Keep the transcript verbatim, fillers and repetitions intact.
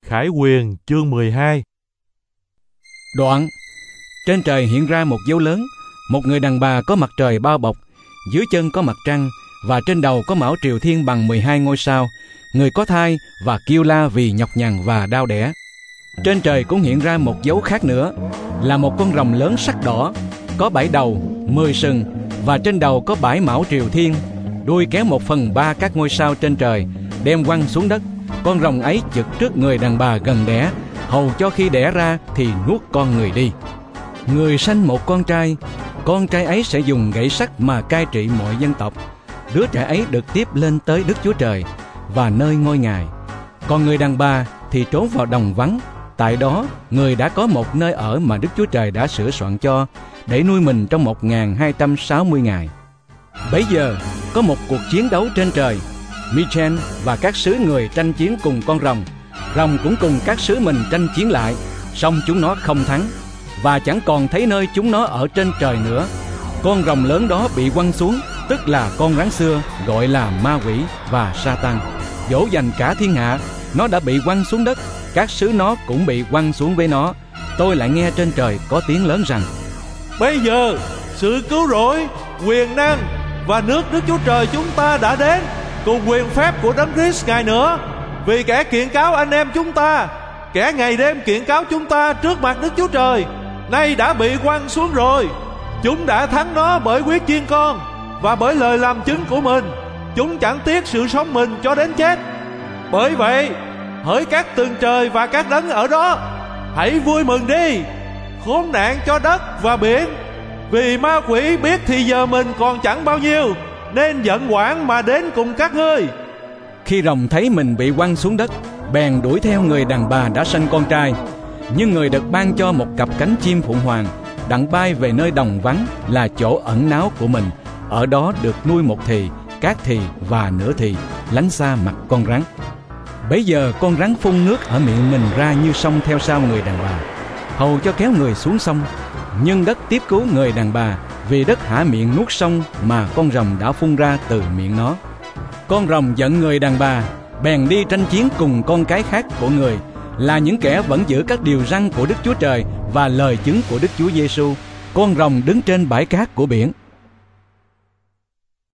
Khải Huyền chương mười hai. Đoạn, trên trời hiện ra một dấu lớn, một người đàn bà có mặt trời bao bọc, dưới chân có mặt trăng, và trên đầu có mão triều thiên bằng mười hai ngôi sao. Người có thai và kêu la vì nhọc nhằn và đau đẻ. Trên trời cũng hiện ra một dấu khác nữa, là một con rồng lớn sắc đỏ, có bảy đầu, mười sừng, và trên đầu có bảy mão triều thiên, đuôi kéo một phần ba các ngôi sao trên trời, đem quăng xuống đất. Con rồng ấy chực trước người đàn bà gần đẻ, hầu cho khi đẻ ra thì nuốt con người đi. Người sanh một con trai, con trai ấy sẽ dùng gậy sắt mà cai trị mọi dân tộc. Đứa trẻ ấy được tiếp lên tới Đức Chúa Trời và nơi ngôi Ngài. Còn người đàn bà thì trốn vào đồng vắng. Tại đó, người đã có một nơi ở mà Đức Chúa Trời đã sửa soạn cho, để nuôi mình trong một nghìn hai trăm sáu mươi ngày. Bấy giờ, có một cuộc chiến đấu trên trời. Michael và các sứ người tranh chiến cùng con rồng. Rồng cũng cùng các sứ mình tranh chiến lại, song chúng nó không thắng, và chẳng còn thấy nơi chúng nó ở trên trời nữa. Con rồng lớn đó bị quăng xuống, tức là con rắn xưa, gọi là ma quỷ và Sa-tan, dỗ dành cả thiên hạ. Nó đã bị quăng xuống đất, các sứ nó cũng bị quăng xuống với nó. Tôi lại nghe trên trời có tiếng lớn rằng: Bây giờ sự cứu rỗi, quyền năng và nước Đức Chúa Trời chúng ta đã đến, cùng quyền phép của Đấng Christ Ngài nữa. Vì kẻ kiện cáo anh em chúng ta, kẻ ngày đêm kiện cáo chúng ta trước mặt Đức Chúa Trời, nay đã bị quăng xuống rồi. Chúng đã thắng nó bởi huyết chiên con và bởi lời làm chứng của mình. Chúng chẳng tiếc sự sống mình cho đến chết. Bởi vậy, hỡi các tầng trời và các đấng ở đó, hãy vui mừng đi. Khốn nạn cho đất và biển, vì ma quỷ biết thì giờ mình còn chẳng bao nhiêu, nên giận oản mà đến cùng các ngươi. Khi rồng thấy mình bị quăng xuống đất, bèn đuổi theo người đàn bà đã sanh con trai. Nhưng người được ban cho một cặp cánh chim phụng hoàng, đặng bay về nơi đồng vắng, là chỗ ẩn náu của mình. Ở đó được nuôi một thì, các thì và nửa thì, lánh xa mặt con rắn. Bấy giờ con rắn phun nước ở miệng mình ra như sông theo sau người đàn bà, hầu cho kéo người xuống sông. Nhưng đất tiếp cứu người đàn bà, vì đất há miệng nuốt sông mà con rồng đã phun ra từ miệng nó. Con rồng giận người đàn bà, bèn đi tranh chiến cùng con cái khác của người, là những kẻ vẫn giữ các điều răn của Đức Chúa Trời và lời chứng của Đức Chúa Giêsu. Con rồng đứng trên bãi cát của biển.